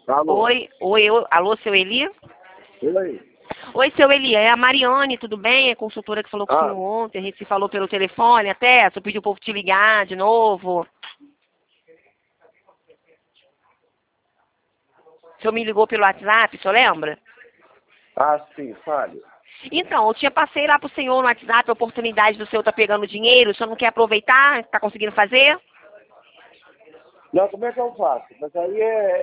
Alô? Alô, seu Eli? Oi? Oi, seu Eli, é a Mariane, tudo bem? É a consultora que falou com o senhor ontem, a gente se falou pelo telefone até, você pediu o povo te ligar de novo. O senhor me ligou pelo WhatsApp, o senhor lembra? Sim, fale. Então, eu passei lá pro senhor no WhatsApp a oportunidade do senhor estar pegando dinheiro, o senhor não quer aproveitar? Está conseguindo fazer? Não, como é que eu faço? Mas aí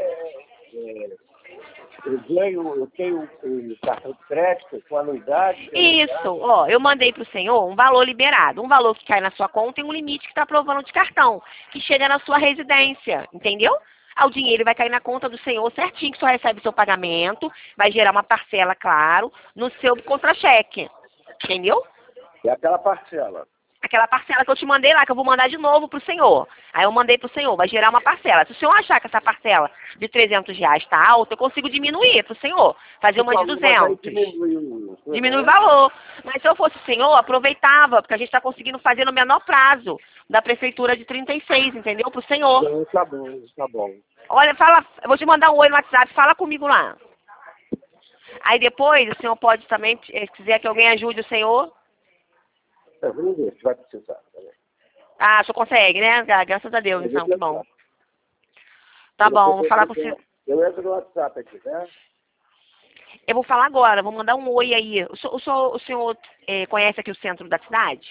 eu tenho um cartão de crédito com anuidade, sem Isso, anuidade. ó, eu mandei pro senhor um valor liberado, um valor que cai na sua conta e um limite que está aprovando de cartão, que chega na sua residência, entendeu? Aí o dinheiro vai cair na conta do senhor certinho, que só recebe o seu pagamento, vai gerar uma parcela, claro, no seu contra-cheque, entendeu? É aquela parcela. Aquela parcela que eu te mandei lá, que eu vou mandar de novo pro senhor. Aí eu mandei pro senhor, vai gerar uma parcela. Se o senhor achar que essa parcela de R$ 300 está alta, eu consigo diminuir pro senhor, fazer uma de Mas aí 200. diminui o... Diminui o né? valor. Mas se eu fosse o senhor, aproveitava, porque a gente está conseguindo fazer no menor prazo da prefeitura de 36, entendeu? Pro senhor. Não, tá bom, tá bom. Olha, fala, eu vou te mandar um oi no WhatsApp, fala comigo lá. Aí depois o senhor pode também, se quiser que alguém ajude o senhor. Vamos ver se vai precisar. Também. Ah, o senhor consegue, né? Graças a Deus, então, que bom. Tá bom, vou falar com o senhor. Eu entro no WhatsApp aqui, né? Eu vou falar agora, vou mandar um oi aí. O senhor conhece aqui o centro da cidade?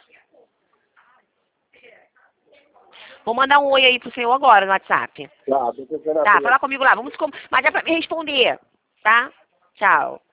Vou mandar um oi aí pro senhor agora no WhatsApp. Tô tentando Tá, abrir fala comigo lá. Mas é pra me responder, tá? Tchau.